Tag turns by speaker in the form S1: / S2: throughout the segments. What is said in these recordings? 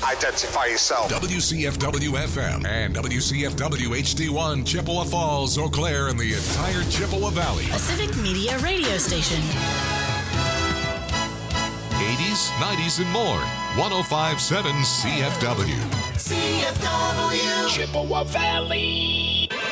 S1: Identify yourself.
S2: WCFW-FM and WCFW-HD1, Chippewa Falls, Eau Claire, and the entire Chippewa Valley.
S3: A civic media radio station.
S2: 80s, 90s, and more. 105.7 CFW.
S4: CFW.
S5: Chippewa Valley.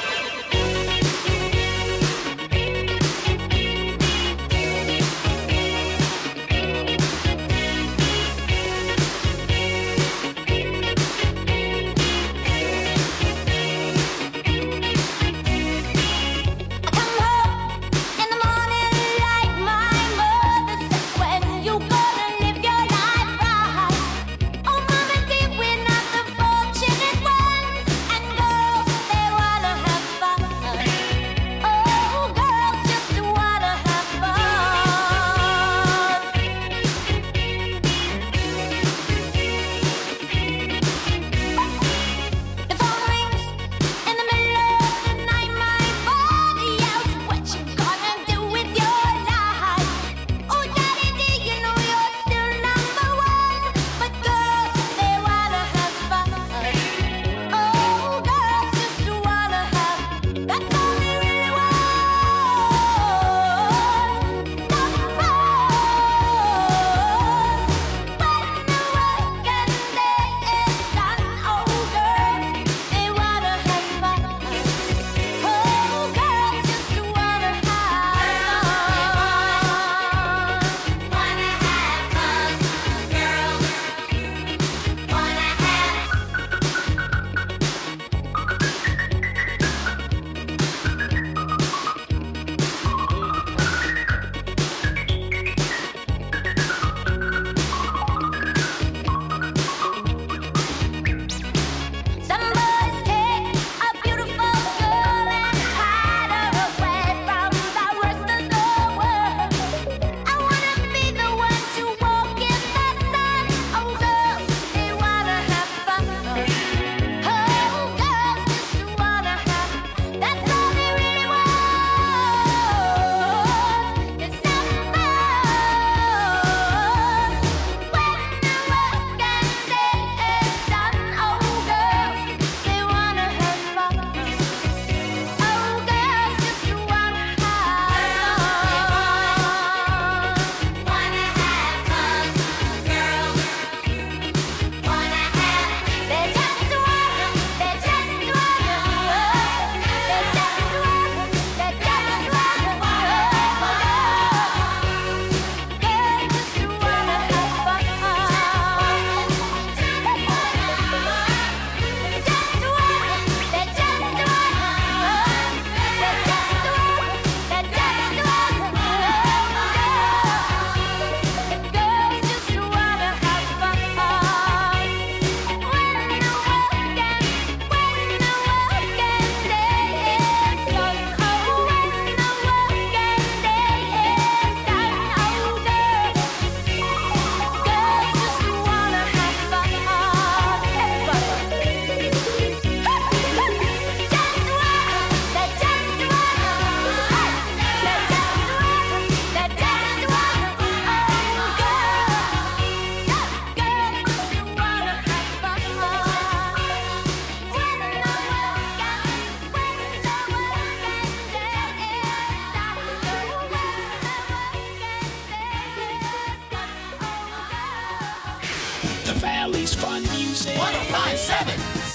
S5: Valley's fun music.
S4: 105.7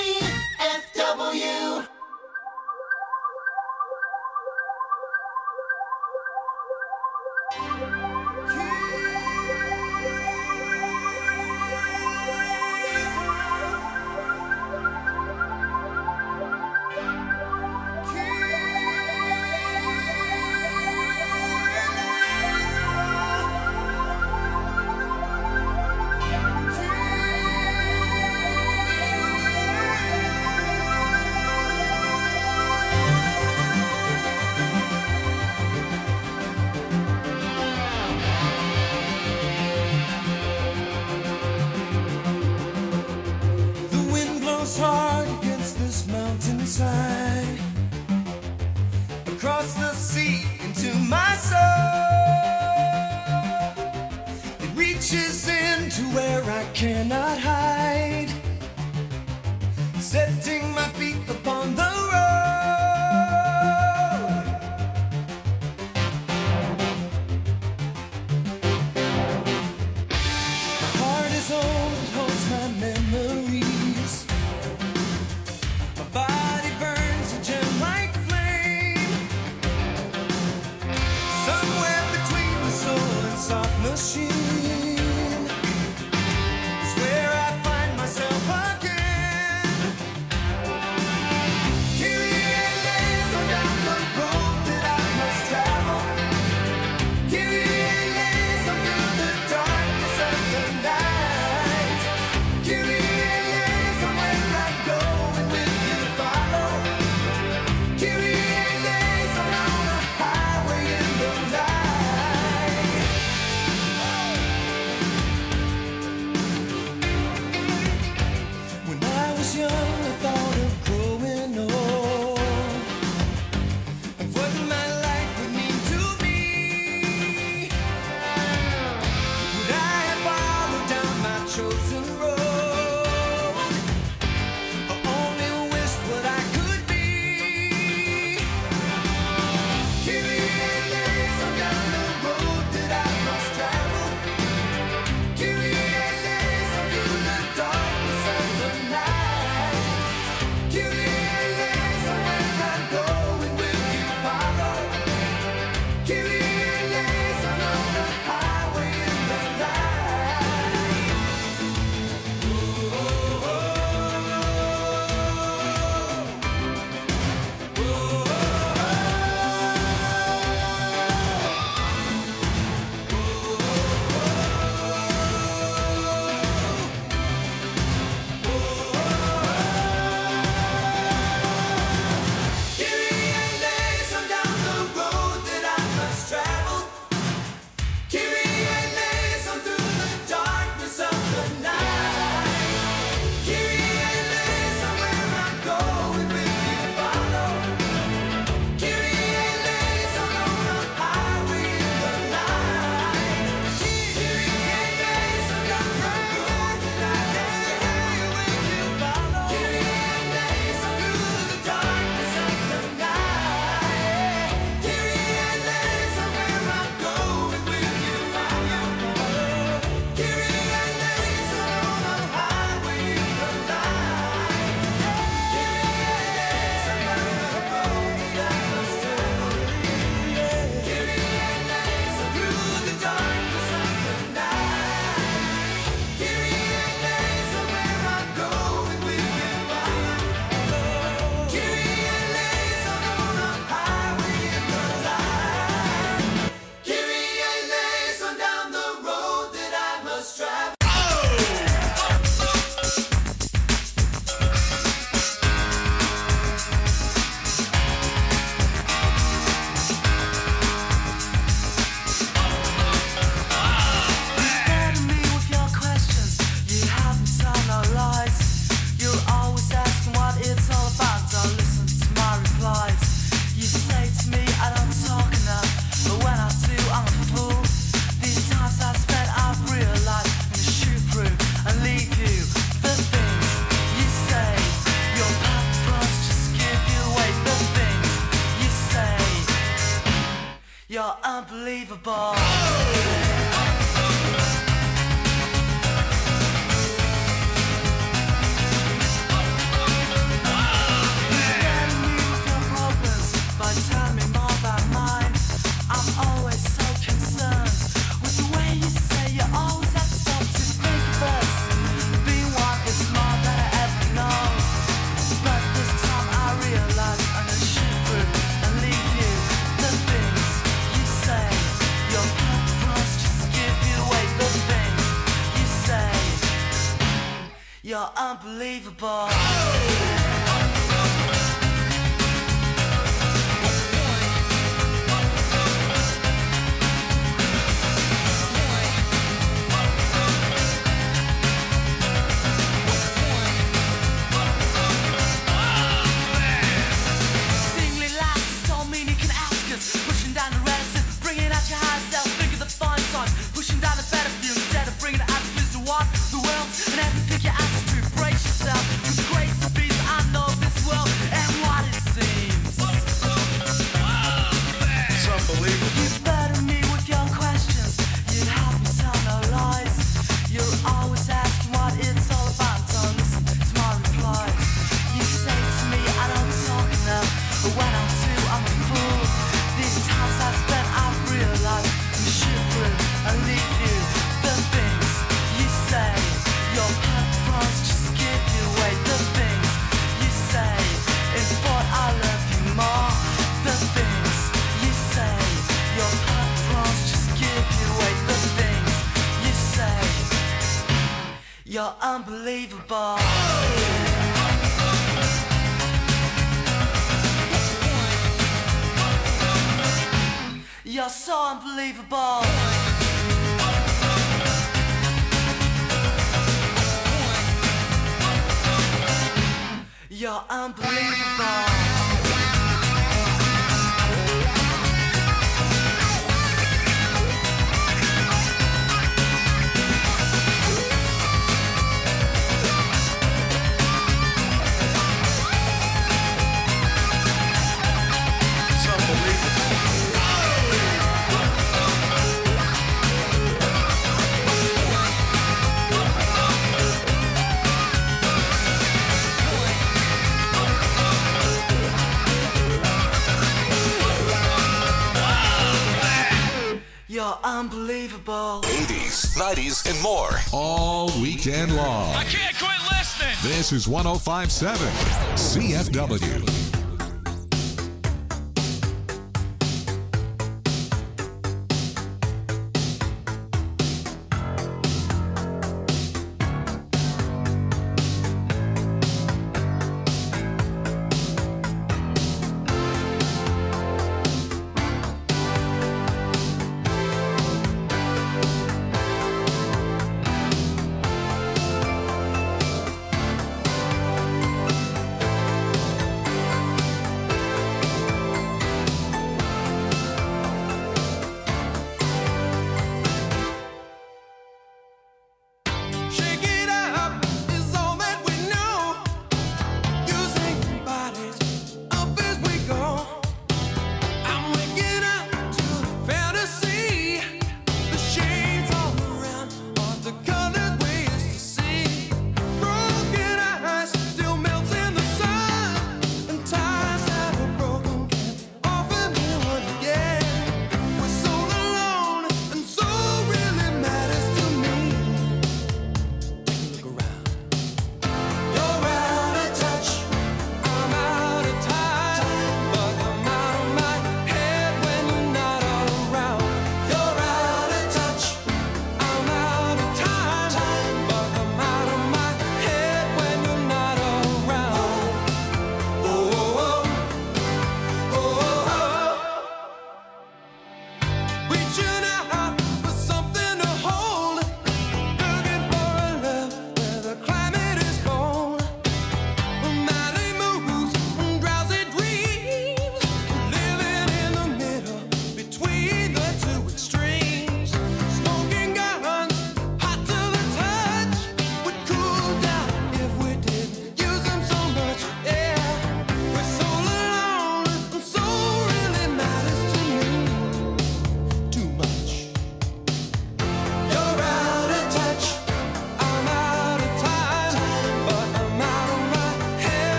S4: CFW.
S6: Hard against this mountainside, across the sea into my soul. It reaches into where I cannot hide. setting my feet upon the road. My heart is home, it holds my memories. My body burns a gem-like flame. Somewhere between the soul and soft machine is where I find myself again. Kyrie eleison, down the road that I must travel. Kyrie eleison, through the darkness of the night. Kyrie eleison, where I go and will you follow? Kyrie eleison, on the highway in the light. When I was young, I thought of growing old, of what my life would mean to me. Would I have followed down my chosen road, or only wished what I could be? Kyrie eleison, down the road that I must travel. Kyrie eleison, through the darkness of the night. Kyrie eleison, where I go and will you follow? Kyrie eleison, on the highway in the light. Kyrie eleison, down the road that I must travel. Kyrie eleison, through the darkness of the night. Kyrie eleison, where I go and will you follow? Kyrie eleison, on the highway in the light. Kyrie eleison, down the road that I must travel. Will you follow? Kyrie eleison, through the darkness of the night. Kyrie eleison, where I go and will you follow? Kyrie eleison, on the highway in the light. Kyrie eleison, down the road that I must travel. Kyrie eleison, through the darkness of the night. Kyrie eleison, where I go and will you follow? Kyrie eleison, on the highway in the light. Kyrie eleison, down the road that I must travel.
S1: Burden me with your questions. You haven't told no lies. You're always asking what it's all about. Don't listen to my replies. You say to me I don't talk enough, but when I do, I'm a fool. These times I spent, I've realized I'm gonna shoot through and leave you. The things you say, your purpose just give you away. The things you say, you're unbelievable. Burden me with your problems by telling me more about mine. I'm always so concerned with the way you say you always have to stop to think of us. Being one is more than I ever know. But this time I realize I'm gonna shoot through and leave you. The things you say, your purpose just give you away. The things you say, you're unbelievable. Singly laughs, don't mean you can ask us. Pushing down the relative, bringing out your high self. Think of the fine sign, pushing down the better view instead of bringing the attitudes to what the world and everything you ask to. Brace yourself, with grace and peace. You're unbelievable. You're so unbelievable. You're unbelievable. You're unbelievable.
S2: 80s, 90s, and more. All weekend long.
S5: I can't quit listening.
S2: This is 105.7 CFW.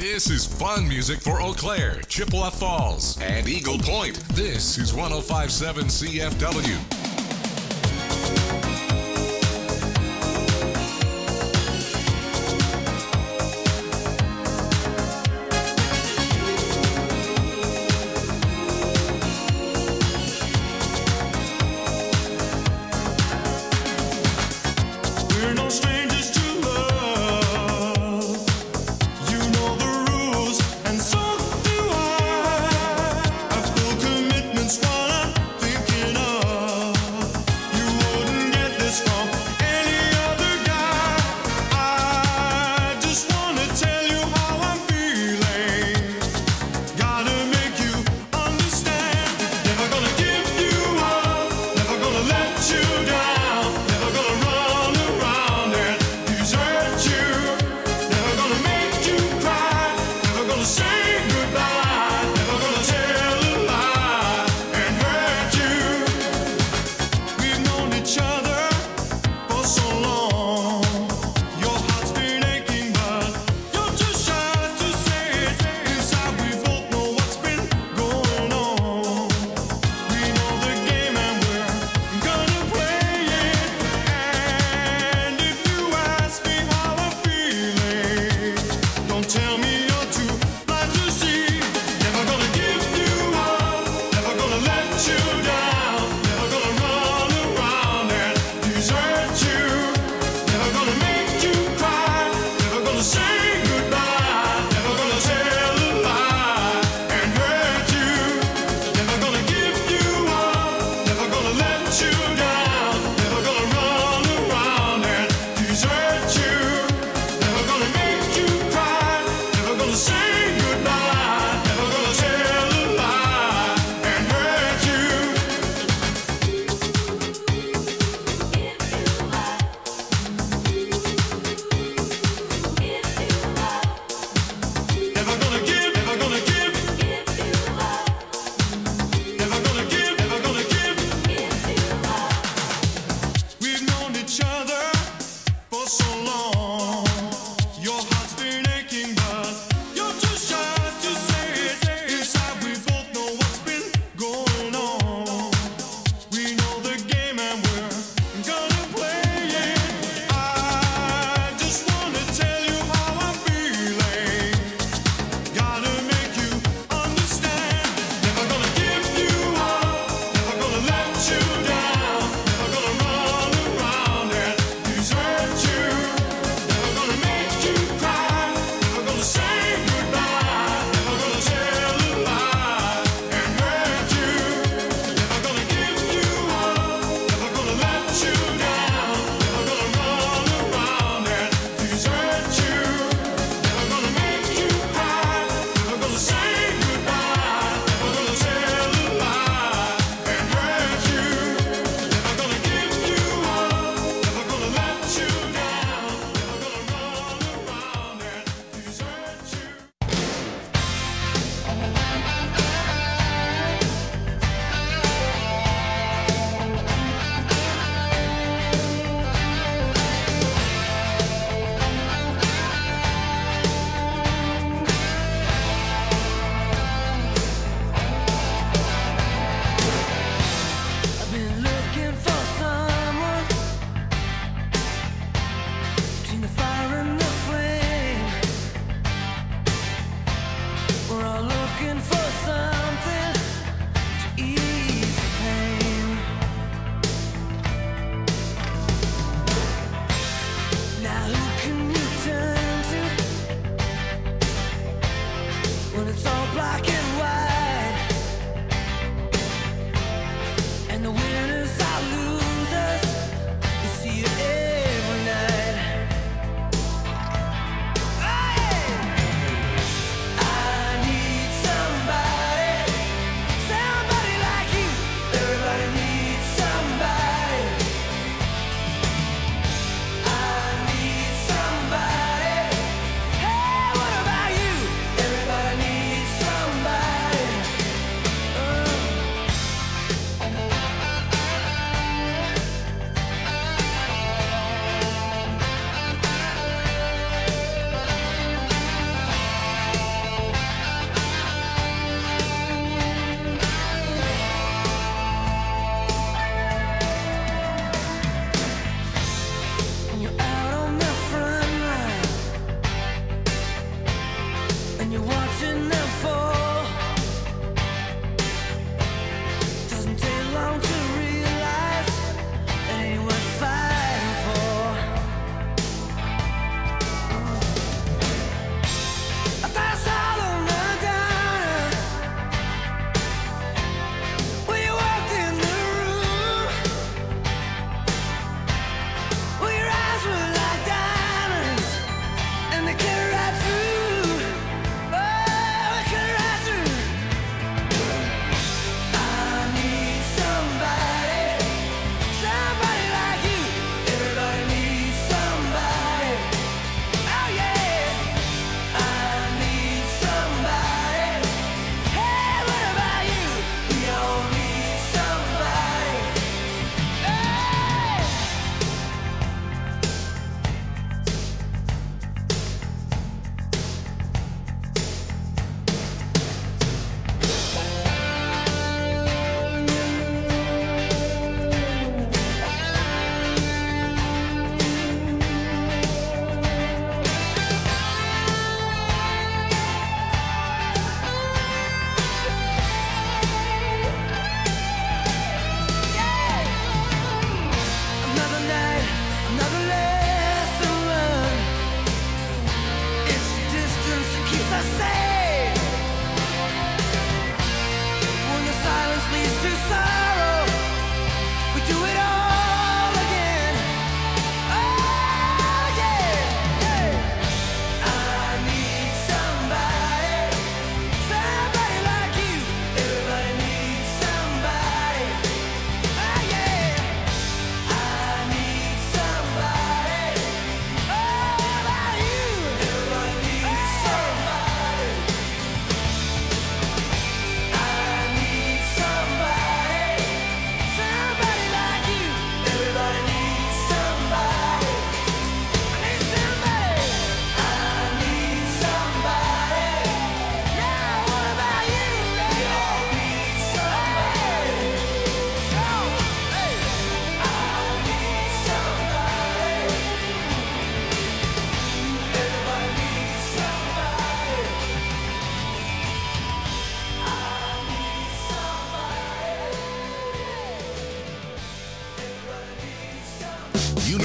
S2: This is fun music for Eau Claire, Chippewa Falls, and Eagle Point. This is 105.7 CFW.
S7: We're no strangers to love. You know the rules, and so do I. I feel commitment's what I'm thinking of.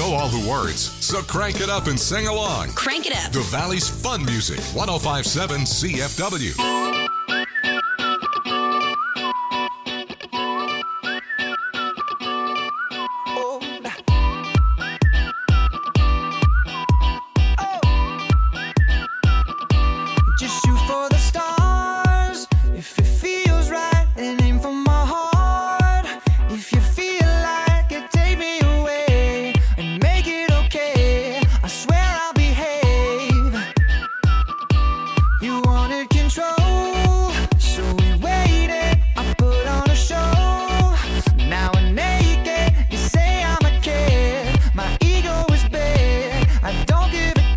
S2: know all the words, so crank it up and sing along.
S3: Crank it up.
S2: The Valley's fun music, 105.7 CFW.
S6: Just shoot for the stars. If it feels right, and aim for my heart. If you feel like it, take me away and make it okay. I swear I'll behave. You wanted control, so we waited. I put on a show. Now we're naked. You say I'm a kid. My ego is big. I don't give a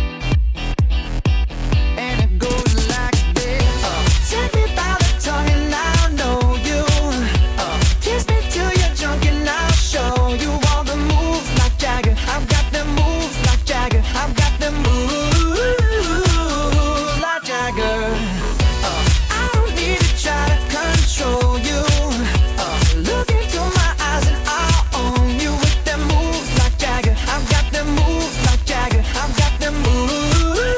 S6: and it goes like this. Take me by the tongue and I'll know you. Kiss me till you're drunk and I'll show you all the moves like Jagger. I've got the moves like Jagger. I've got the moves like Jagger. I don't need to try to control you. Look into my eyes and I'll own you with them moves like Jagger. I've got the moves like Jagger. I've got the moves.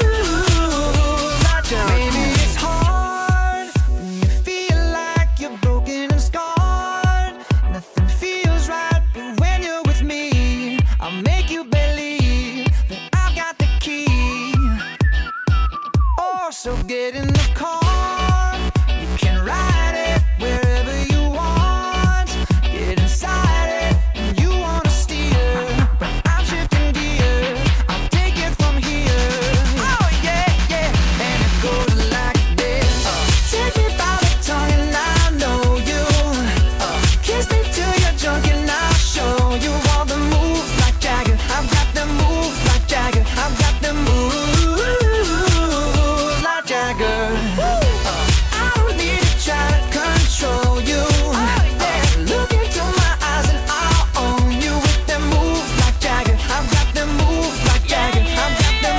S6: Maybe it's hard when you feel like you're broken and scarred. Nothing feels right, but when you're with me, I'll make you believe that I've got the key. Oh, so get in the car. You can ride it wherever you want. Get inside it and you wanna steer, but I'm shifting gears. I'll take it from here. Oh yeah, yeah. And it goes like this. Take me by the tongue and I know you. Kiss me till you're drunk and I'll show you all the moves like Jagger. I've got the moves like Jagger. I've got the moves like Jagger. I don't need to try to control you. Look into my eyes and I'll own you with them moves like Jagger. I've got the moves like Jagger. I've got the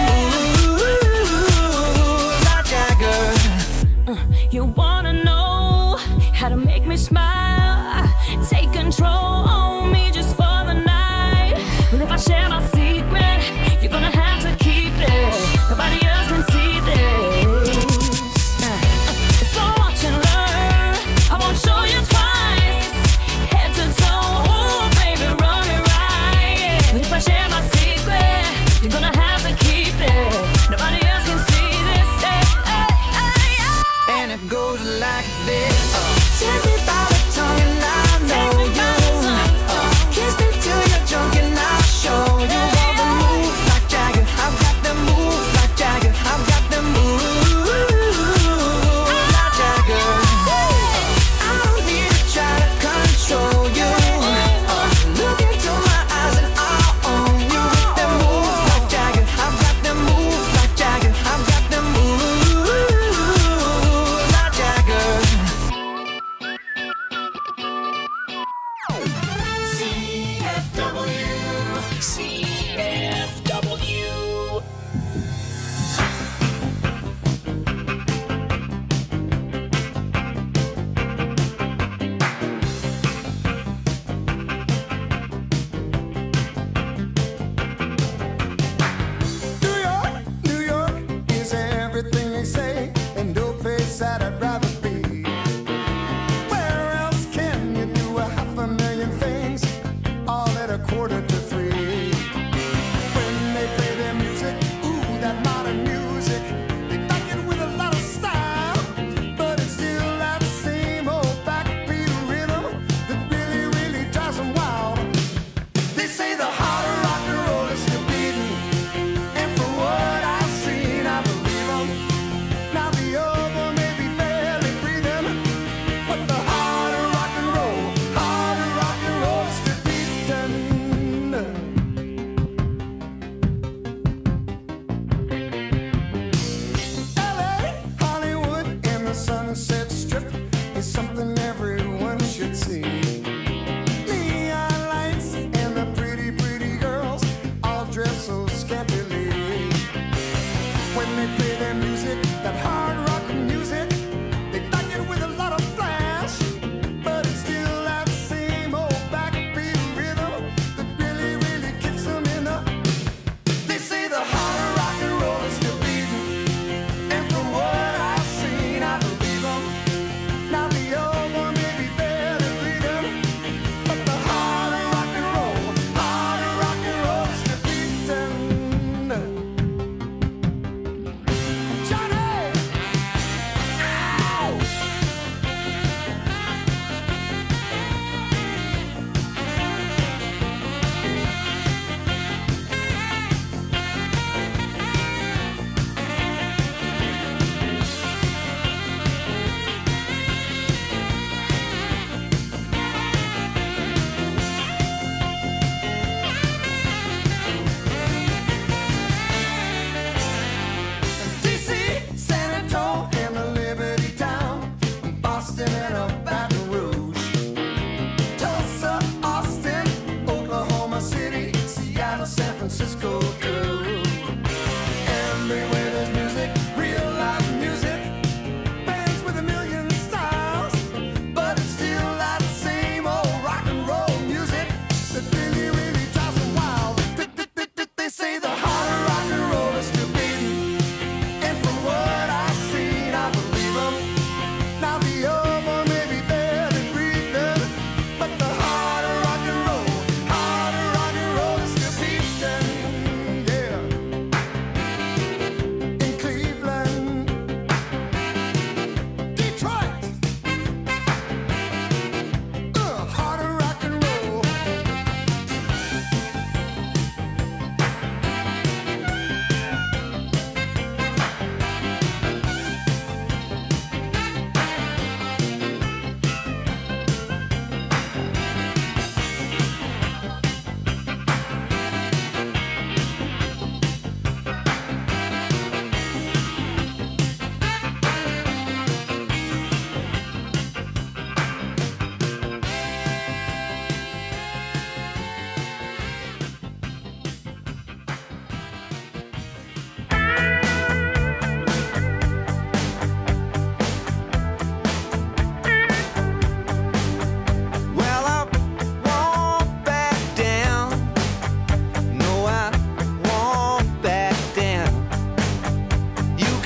S6: moves like Jagger.
S8: You wanna know how to make me smile? Take control on me just for the night. Well, if I share my secret, you're gonna have to keep it. Nobody else can see this. So watch and learn. I won't show you twice. Head to toe, ooh, baby, run it right. But if I share my secret, you're gonna have to keep it. Nobody else can see this.
S6: And it goes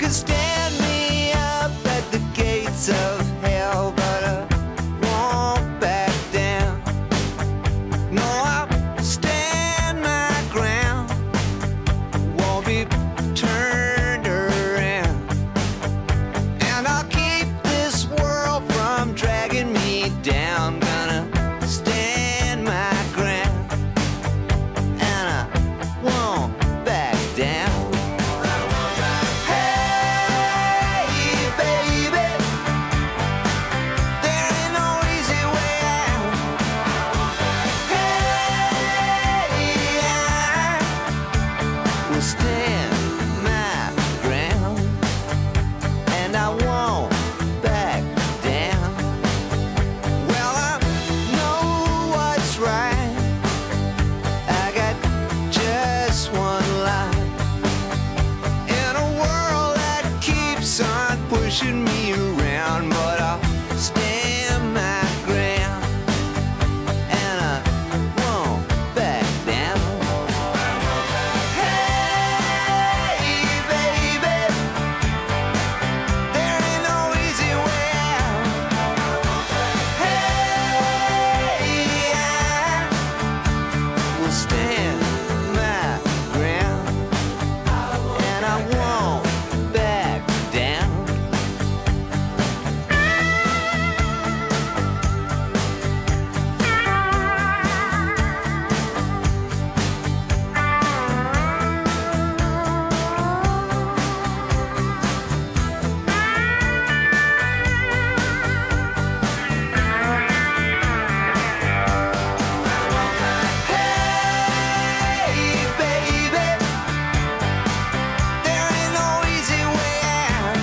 S9: could stand me up at the gates of hell, but I won't back down. No, I'll stand my ground, won't be turned around, and I'll keep this world from dragging me down. Gonna stand my ground, and I won't back down. Hey, baby, there ain't no easy way out. Hey, I will stand my ground, and I won't back down. Well, I know what's right. I got just one life in a world that keeps on pushing me around, but I'll stand my ground, and I won't back down. Hey, baby, there ain't no easy way out. Hey, I will stand my ground, and I won't back down. Hey, baby, there ain't no easy way out.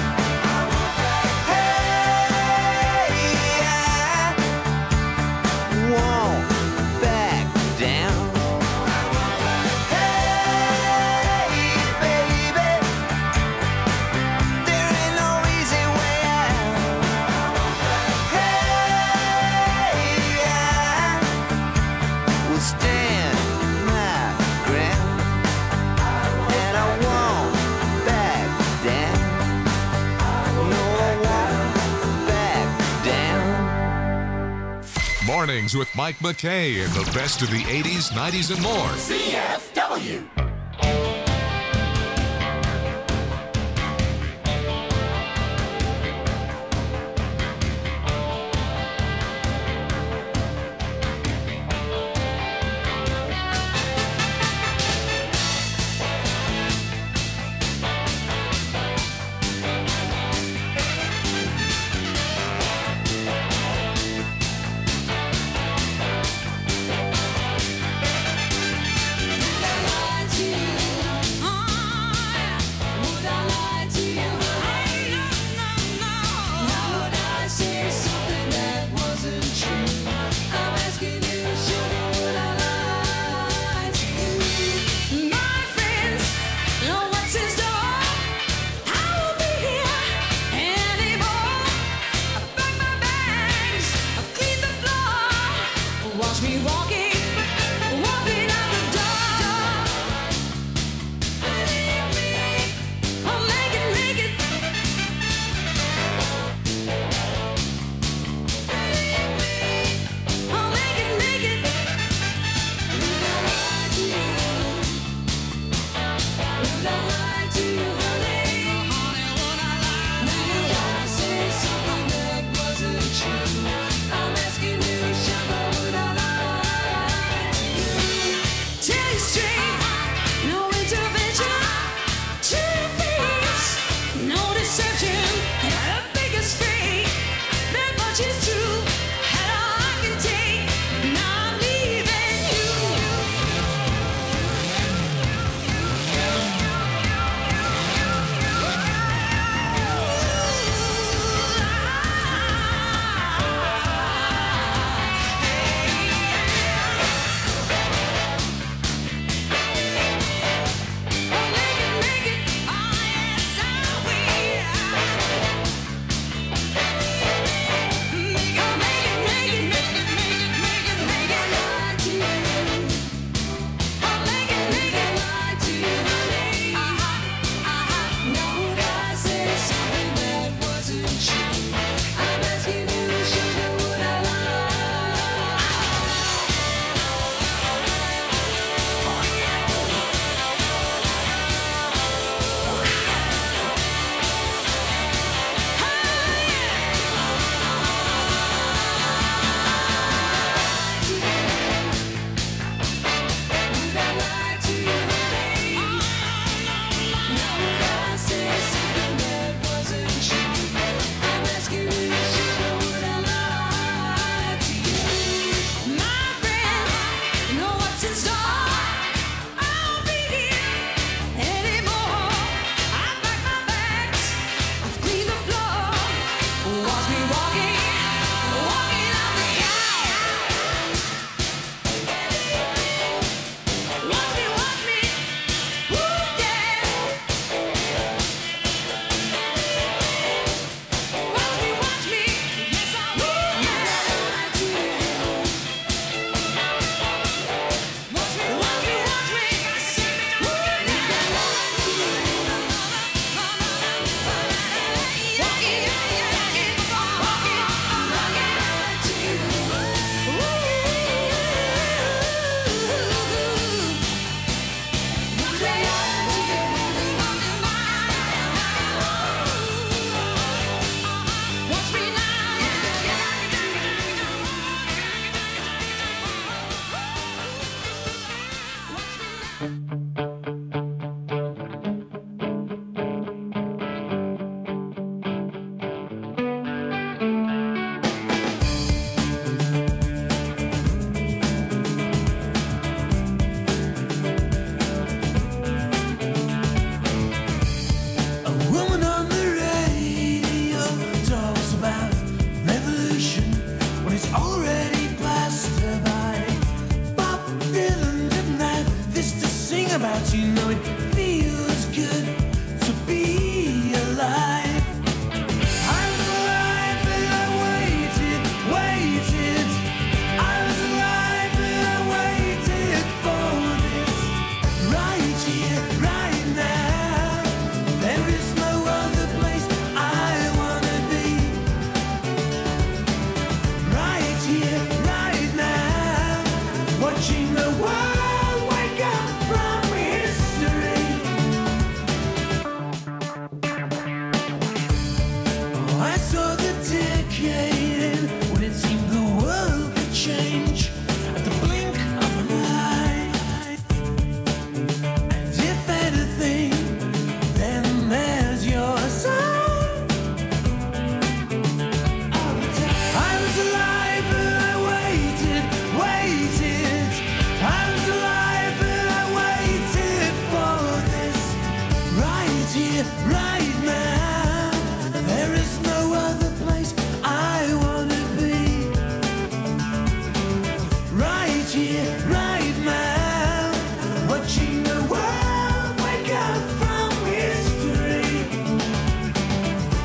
S9: Hey, I won't back down. Hey, baby, there ain't no easy way out. Hey, I will stand my ground, and I won't back down. No, I won't back down.
S2: Mornings with Mike McKay and the best of the 80s, 90s, and more.
S4: CFW.
S1: To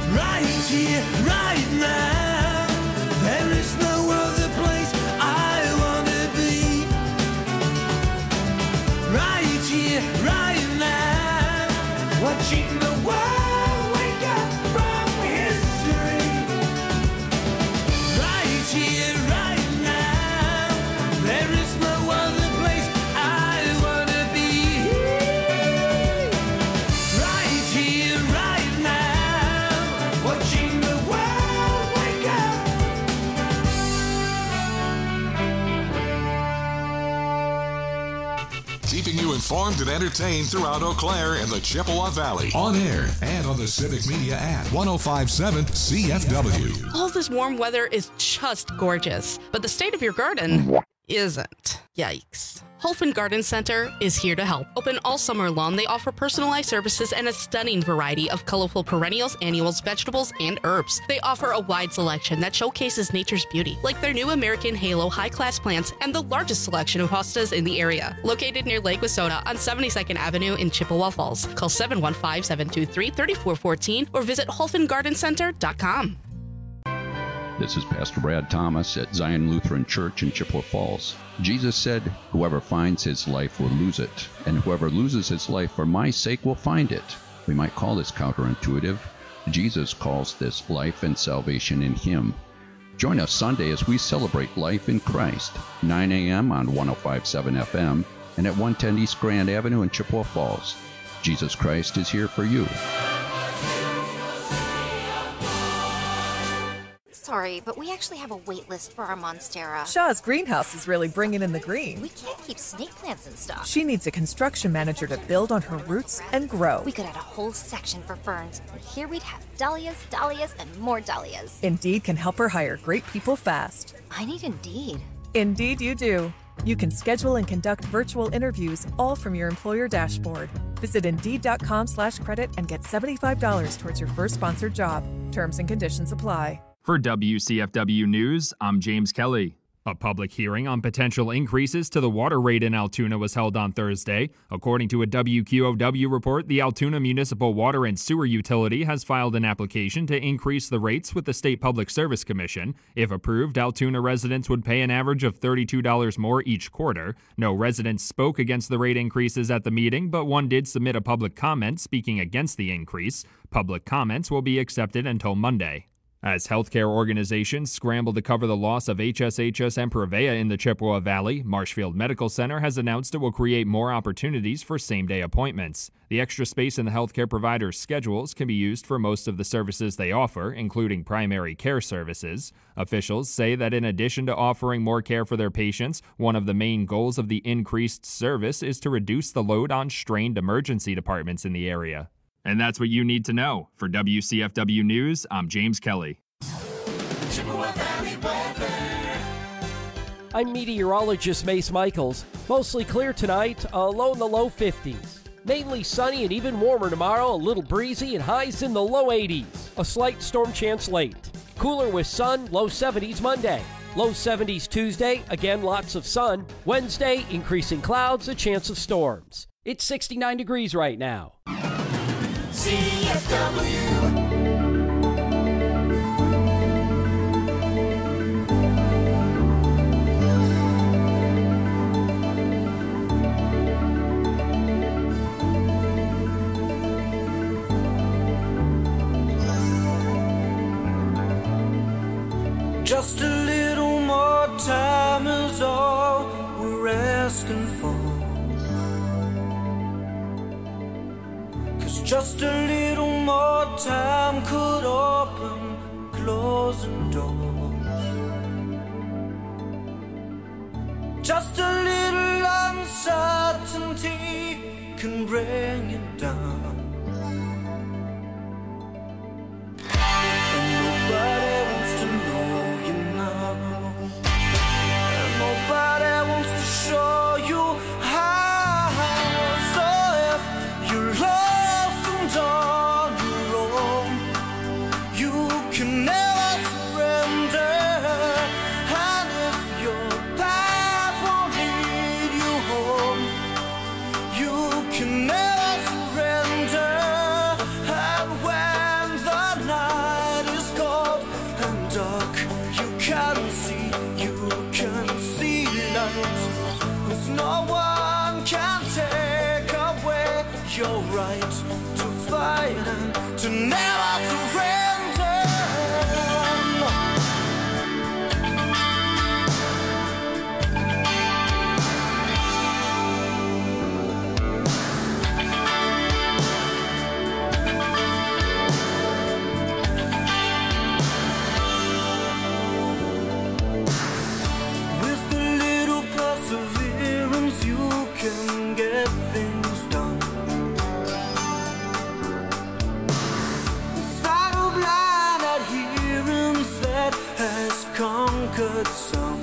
S6: right here, right now. There is no other place I wanna be. Right here, right now. Watching the world wake up from history. Right here, right now. There is no other place I wanna be. Right here, right now. Watching the world wake up.
S2: Keeping you informed and entertained throughout Eau Claire and the Chippewa Valley. On air and on the Civic Media app. 105.7 CFW.
S10: All this warm weather is just gorgeous, but the state of your garden isn't. Yikes. Holfen Garden Center is here to help. Open all summer long, they offer personalized services and a stunning variety of colorful perennials, annuals, vegetables, and herbs. They offer a wide selection that showcases nature's beauty, like their new American Halo high-class plants and the largest selection of hostas in the area. Located near Lake Wissota on 72nd Avenue in Chippewa Falls. Call 715-723-3414 or visit holfengardencenter.com.
S11: This is Pastor Brad Thomas at Zion Lutheran Church in Chippewa Falls. Jesus said, "Whoever finds his life will lose it, and whoever loses his life for my sake will find it." We might call this counterintuitive. Jesus calls this life and salvation in him. Join us Sunday as we celebrate life in Christ, 9 a.m. on 105.7 FM and at 110 East Grand Avenue in Chippewa Falls. Jesus Christ is here for you.
S12: Sorry, but we actually have a wait list for our Monstera.
S13: Shaw's greenhouse is really bringing in the green.
S12: We can't keep snake plants in stock.
S13: She needs a construction manager to build on her roots and grow.
S12: We could add a whole section for ferns, and here we'd have dahlias, dahlias, and more dahlias.
S13: Indeed can help her hire great people fast.
S12: I need Indeed.
S13: Indeed you do. You can schedule and conduct virtual interviews all from your employer dashboard. Visit Indeed.com/credit and get $75 towards your first sponsored job. Terms and conditions apply.
S14: For WCFW News, I'm James Kelly. A public hearing on potential increases to the water rate in Altoona was held on Thursday. According to a WQOW report, the Altoona Municipal Water and Sewer Utility has filed an application to increase the rates with the State Public Service Commission. If approved, Altoona residents would pay an average of $32 more each quarter. No residents spoke against the rate increases at the meeting, but one did submit a public comment speaking against the increase. Public comments will be accepted until Monday. As healthcare organizations scramble to cover the loss of HSHS and Prevea in the Chippewa Valley, Marshfield Medical Center has announced it will create more opportunities for same-day appointments. The extra space in the healthcare providers' schedules can be used for most of the services they offer, including primary care services. Officials say that in addition to offering more care for their patients, one of the main goals of the increased service is to reduce the load on strained emergency departments in the area. And that's what you need to know. For WCFW News, I'm James Kelly.
S15: I'm meteorologist Mace Michaels. Mostly clear tonight, low in the low 50s. Mainly sunny and even warmer tomorrow, a little breezy and highs in the low 80s. A slight storm chance late. Cooler with sun, low 70s Monday. Low 70s Tuesday, again lots of sun. Wednesday, increasing clouds, a chance of storms. It's 69 degrees right now.
S4: CFW.
S6: Just a little more time is all we're asking for. 'Cause just a little more time could open closing doors. Just a little uncertainty can bring it down. And nobody wants to know you now. And nobody wants to show you how. So if you're lost and on your own, you can never surrender. And if your path won't lead you home, you can never surrender. some.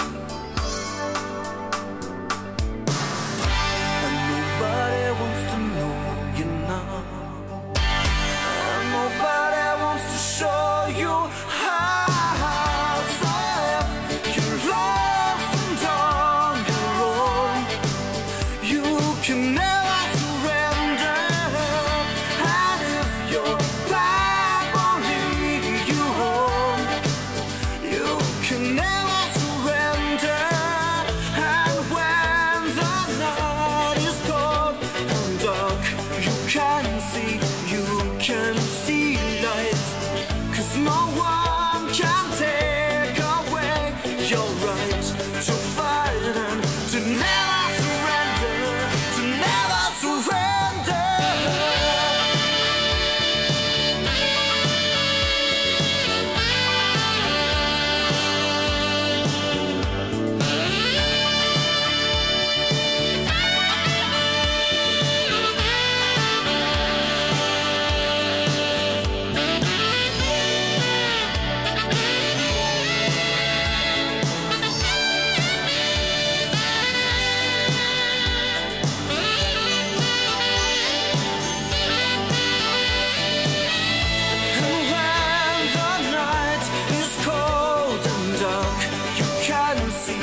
S6: And nobody wants to know you now. And nobody wants to show you how. So if you're lost and on your own, you can never surrender. And if your life won't lead you home, you can never surrender. And when the night is cold and dark, you can see light. 'Cause no one can take away your right to fight and to never surrender, to never surrender. And when the night is cold and dark, you can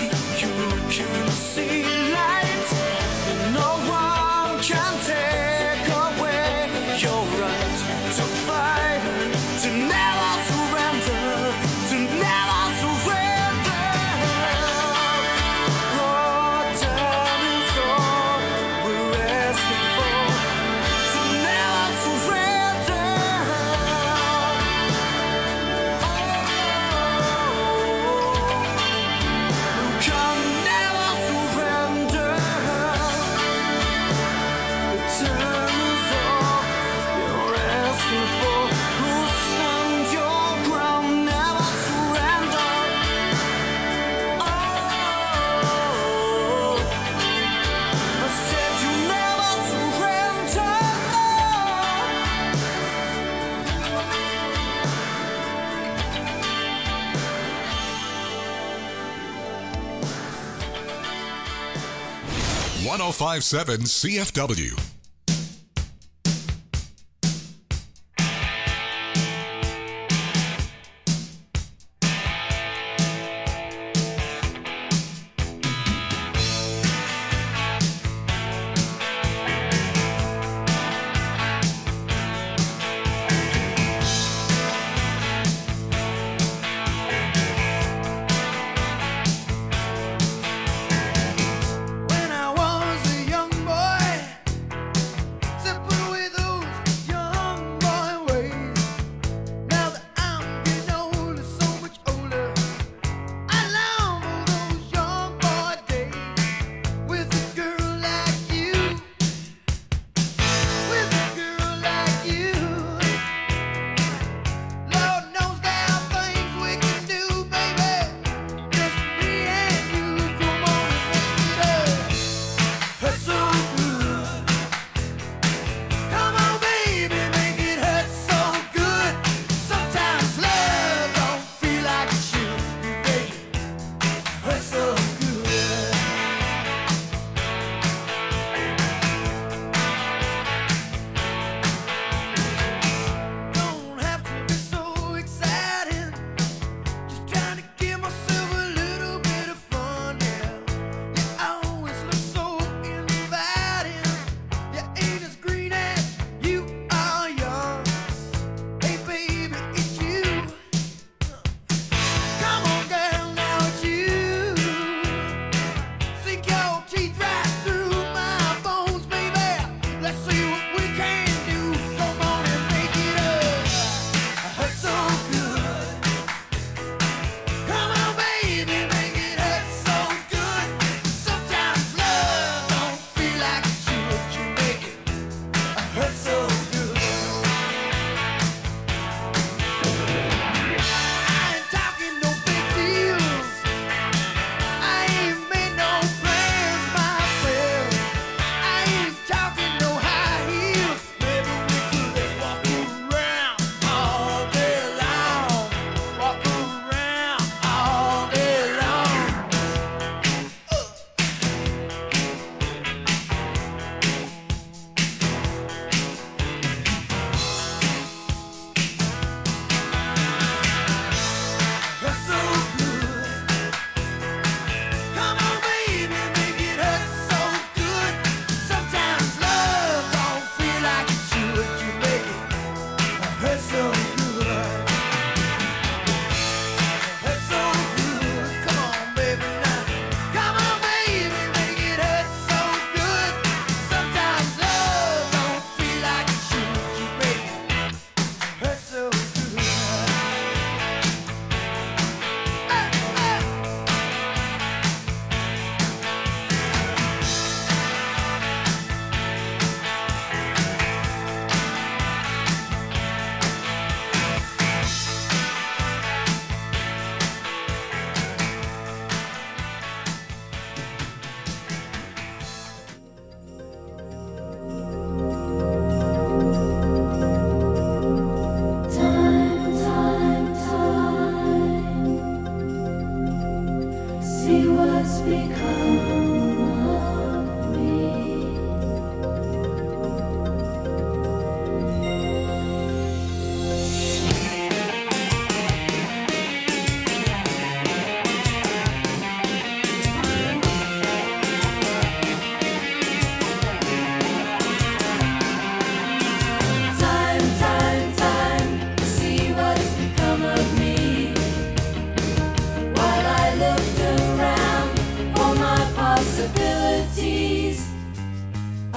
S6: see light. No one can take away your right to fight and to never surrender, to never surrender. Oh, time is all we're asking for, to never surrender. You can never surrender. The time is all you're asking for. Oh, stand your ground, never surrender. Oh, I said you never surrender.
S2: 1057 CFW.
S6: When I was a young boy,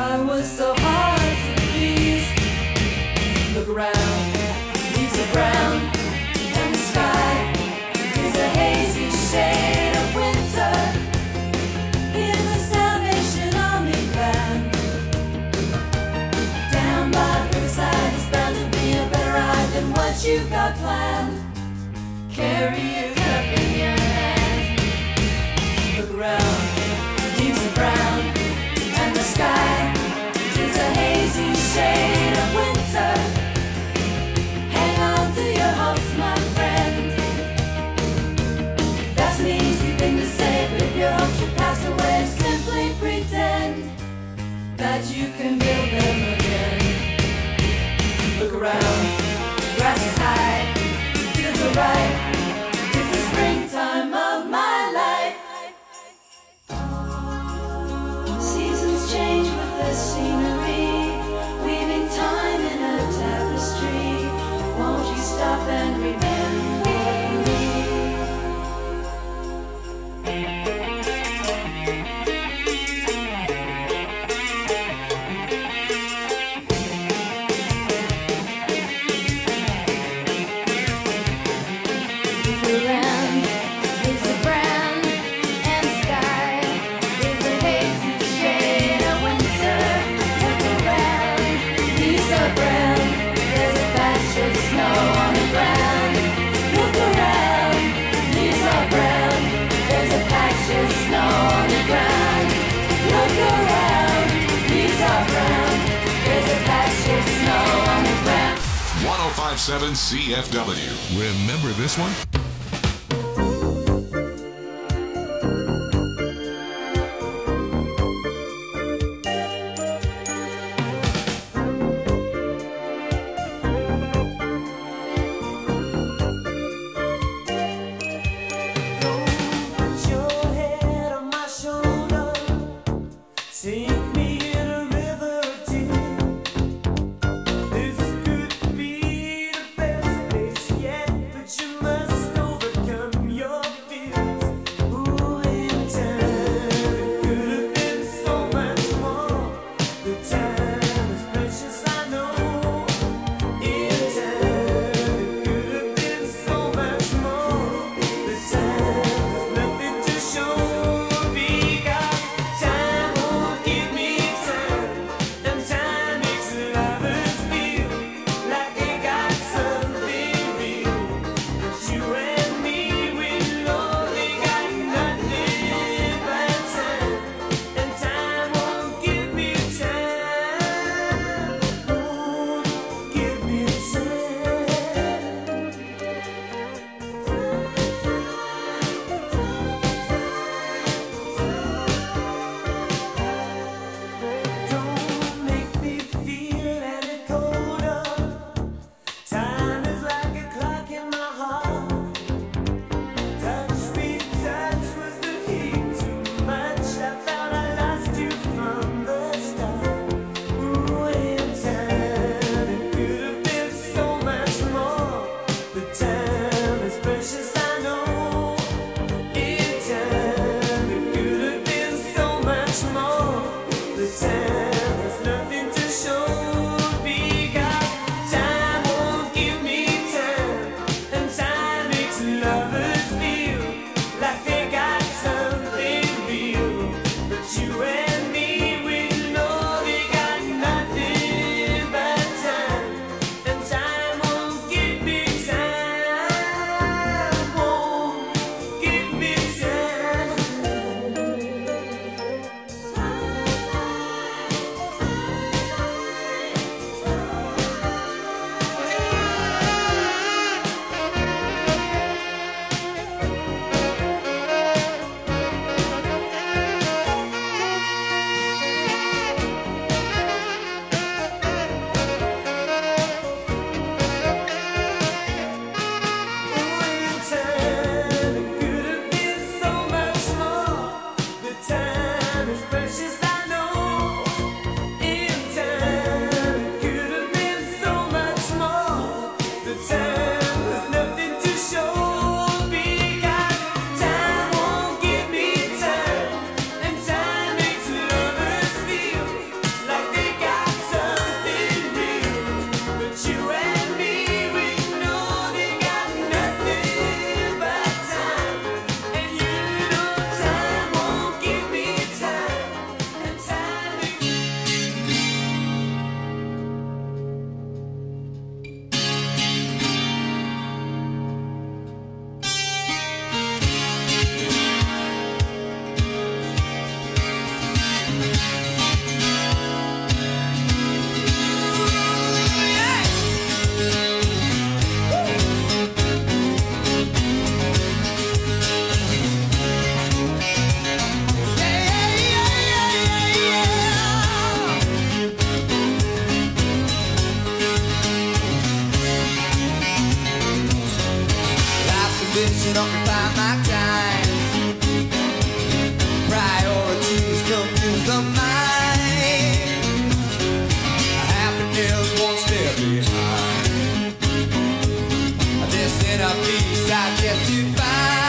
S1: I was so hard to please. Look around, leaves are brown, and the sky is a hazy shade of winter. In the Salvation Army band, down by the riverside is bound to be a better ride than what you've got planned. Carry your cup in your hand. Look around, leaves are brown, and the sky is a hazy shade of winter. Hang on to your hopes, my friend. That's an easy thing to say, but if your hopes should pass away, simply pretend that you can build them again. Look around, grass is high, fields are ripe. It's the springtime of my life. Seasons change with the scenery, weaving time in a tapestry. Won't you stop and remember me?
S2: .7 CFW. Remember this one?
S1: Put your head on my shoulder, sink me in a river of tears. This could be the best place yet, but you must know
S6: should occupy my time. Priorities confuse the mind. Happiness won't stay behind. This inner peace I've yet to find.